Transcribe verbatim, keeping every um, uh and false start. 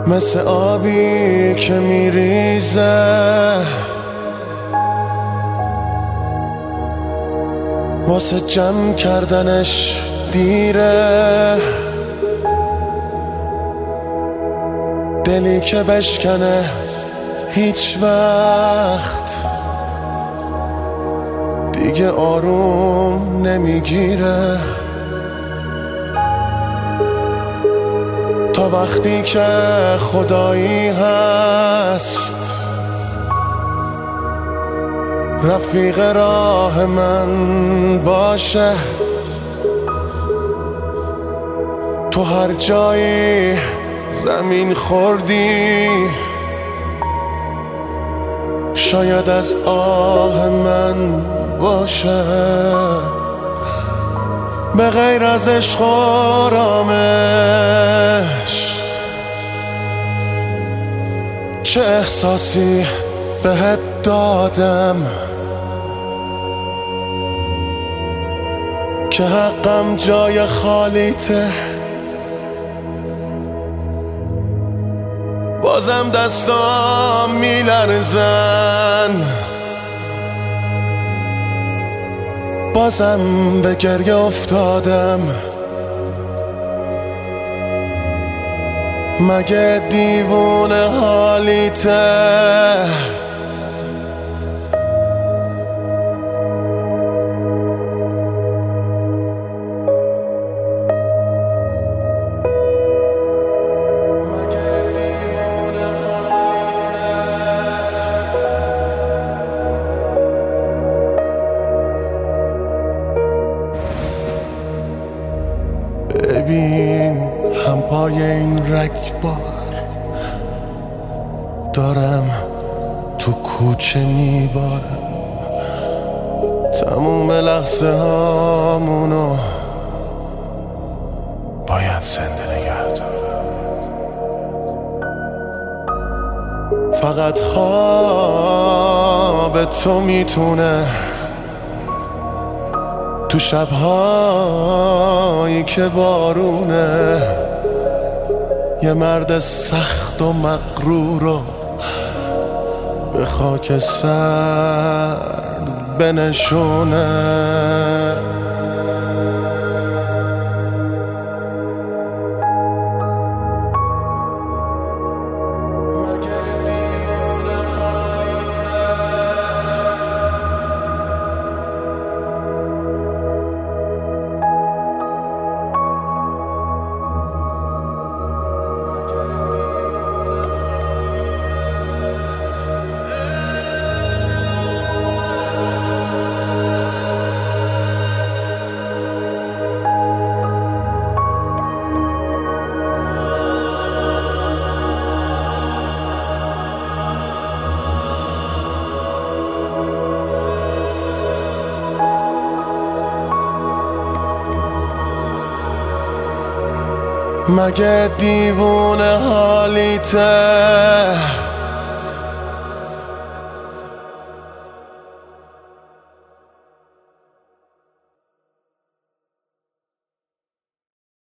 مثل آبی که میریزه واسه جمع کردنش دیره، دلی که بشکنه هیچ وقت دیگه آروم نمیگیره. تا وقتی که خدایی هست رفیق راه من باشه، تو هر جایی زمین خوردی شاید از آه من باشه. به غیر از عشق و آرامش چه احساسی بهت دادم که حقم جای خالیته؟ بازم دستام میلرزن، بازم به گریه افتادم. مگه دیوونه حالیته؟ ببین هم پای این رگبار دارم تو کوچه میبارم، تموم لحظه هامونو باید زنده نگه دارم. فقط خواب تو میتونه تو شبهایی که بارونه یه مرد سخت و مغرور رو به خاک سرد بنشونه. مگه دیوونه حالیته؟